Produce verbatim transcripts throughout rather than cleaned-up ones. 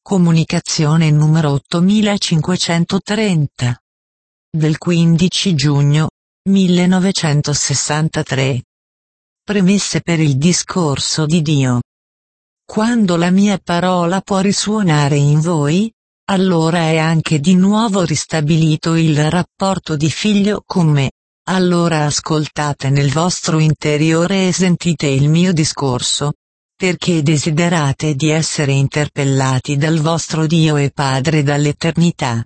Comunicazione numero ottomilacinquecentotrenta. Del quindici giugno millenovecentosessantatré. Premesse per il discorso di Dio. Quando la mia parola può risuonare in voi, allora è anche di nuovo ristabilito il rapporto di figlio con me. Allora ascoltate nel vostro interiore e sentite il mio discorso, perché desiderate di essere interpellati dal vostro Dio e Padre dall'eternità.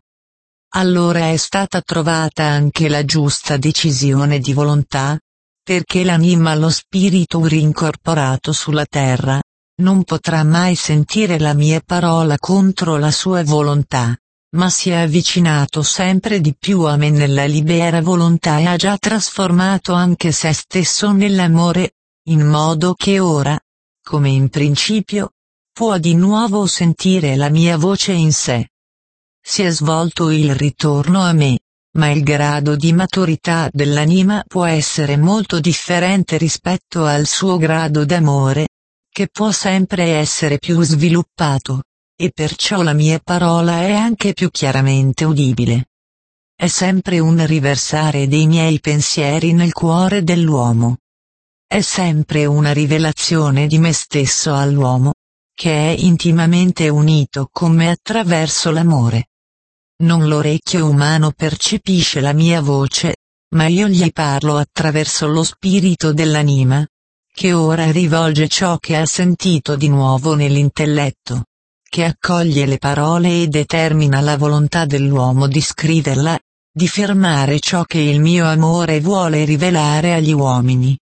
Allora è stata trovata anche la giusta decisione di volontà, perché l'anima, lo spirito rincorporato sulla terra, non potrà mai sentire la mia parola contro la sua volontà, ma si è avvicinato sempre di più a me nella libera volontà e ha già trasformato anche se stesso nell'amore, in modo che ora, come in principio, può di nuovo sentire la mia voce in sé. Si è svolto il ritorno a me, ma il grado di maturità dell'anima può essere molto differente rispetto al suo grado d'amore, che può sempre essere più sviluppato, e perciò la mia parola è anche più chiaramente udibile. È sempre un riversare dei miei pensieri nel cuore dell'uomo. È sempre una rivelazione di me stesso all'uomo, che è intimamente unito con me attraverso l'amore. Non l'orecchio umano percepisce la mia voce, ma io gli parlo attraverso lo spirito dell'anima, che ora rivolge ciò che ha sentito di nuovo nell'intelletto, che accoglie le parole e determina la volontà dell'uomo di scriverla, di fermare ciò che il mio amore vuole rivelare agli uomini.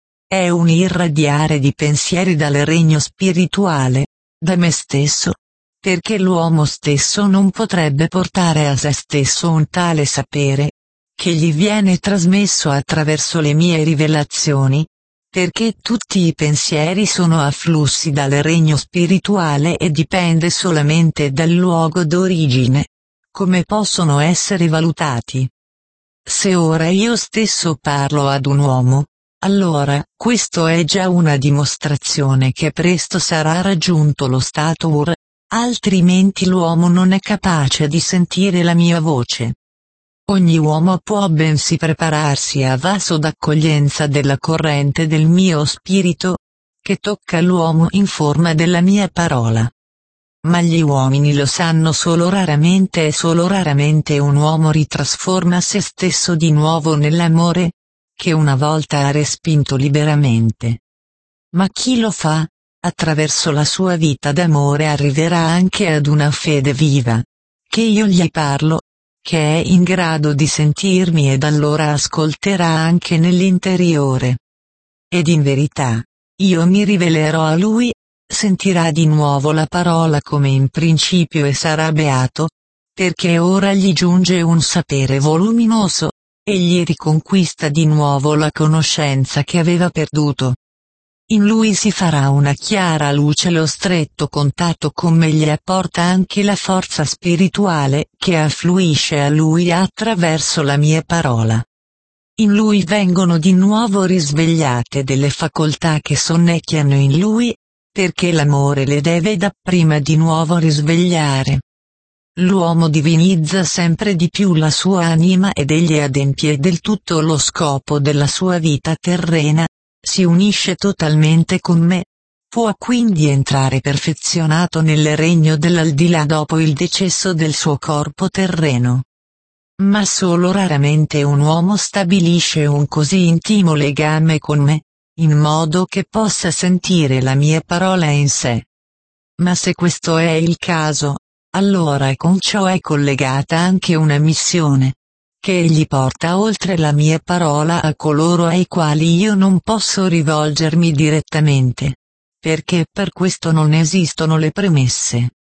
È un irradiare di pensieri dal regno spirituale, da me stesso, perché l'uomo stesso non potrebbe portare a se stesso un tale sapere, che gli viene trasmesso attraverso le mie rivelazioni, perché tutti i pensieri sono afflussi dal regno spirituale e dipende solamente dal luogo d'origine, come possono essere valutati. Se ora io stesso parlo ad un uomo, allora questo è già una dimostrazione che presto sarà raggiunto lo stato ur, altrimenti l'uomo non è capace di sentire la mia voce. Ogni uomo può bensì prepararsi a vaso d'accoglienza della corrente del mio spirito, che tocca l'uomo in forma della mia parola. Ma gli uomini lo sanno solo raramente e solo raramente un uomo ritrasforma se stesso di nuovo nell'amore, che una volta ha respinto liberamente. Ma chi lo fa, attraverso la sua vita d'amore arriverà anche ad una fede viva, che io gli parlo, che è in grado di sentirmi ed allora ascolterà anche nell'interiore. Ed in verità, io mi rivelerò a lui, sentirà di nuovo la parola come in principio e sarà beato, perché ora gli giunge un sapere voluminoso, egli riconquista di nuovo la conoscenza che aveva perduto. In lui si farà una chiara luce, lo stretto contatto con me gli apporta anche la forza spirituale che affluisce a lui attraverso la mia parola. In lui vengono di nuovo risvegliate delle facoltà che sonnecchiano in lui, perché l'amore le deve dapprima di nuovo risvegliare. L'uomo divinizza sempre di più la sua anima ed egli adempie del tutto lo scopo della sua vita terrena, si unisce totalmente con me, può quindi entrare perfezionato nel regno dell'aldilà dopo il decesso del suo corpo terreno. Ma solo raramente un uomo stabilisce un così intimo legame con me, in modo che possa sentire la mia parola in sé. Ma se questo è il caso, allora con ciò è collegata anche una missione, che egli porta oltre la mia parola a coloro ai quali io non posso rivolgermi direttamente, perché per questo non esistono le premesse.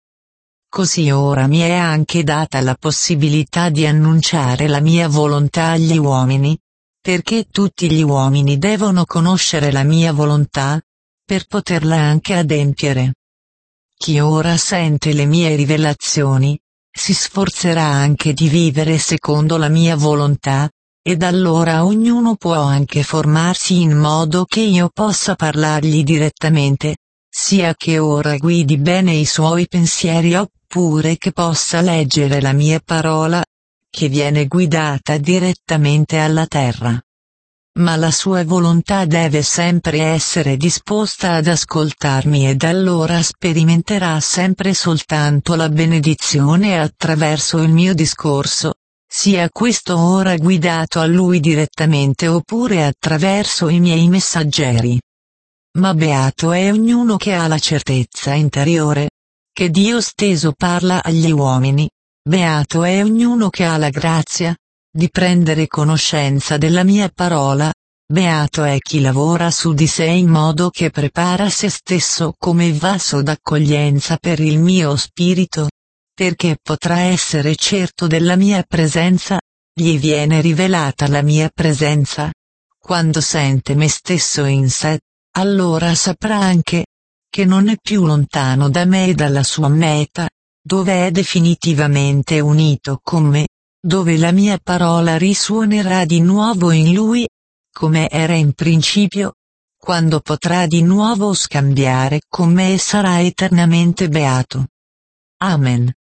Così ora mi è anche data la possibilità di annunciare la mia volontà agli uomini, perché tutti gli uomini devono conoscere la mia volontà, per poterla anche adempiere. Chi ora sente le mie rivelazioni, si sforzerà anche di vivere secondo la mia volontà, ed allora ognuno può anche formarsi in modo che io possa parlargli direttamente, sia che ora guidi bene i suoi pensieri oppure che possa leggere la mia parola, che viene guidata direttamente alla terra. Ma la sua volontà deve sempre essere disposta ad ascoltarmi ed allora sperimenterà sempre soltanto la benedizione attraverso il mio discorso, sia questo ora guidato a lui direttamente oppure attraverso i miei messaggeri. Ma beato è ognuno che ha la certezza interiore che Dio stesso parla agli uomini, beato è ognuno che ha la grazia di prendere conoscenza della mia parola, beato è chi lavora su di sé in modo che prepara se stesso come vaso d'accoglienza per il mio spirito, perché potrà essere certo della mia presenza, gli viene rivelata la mia presenza. Quando sente me stesso in sé, allora saprà anche che non è più lontano da me e dalla sua meta, dove è definitivamente unito con me, dove la mia parola risuonerà di nuovo in lui, come era in principio, quando potrà di nuovo scambiare con me e sarà eternamente beato. Amen.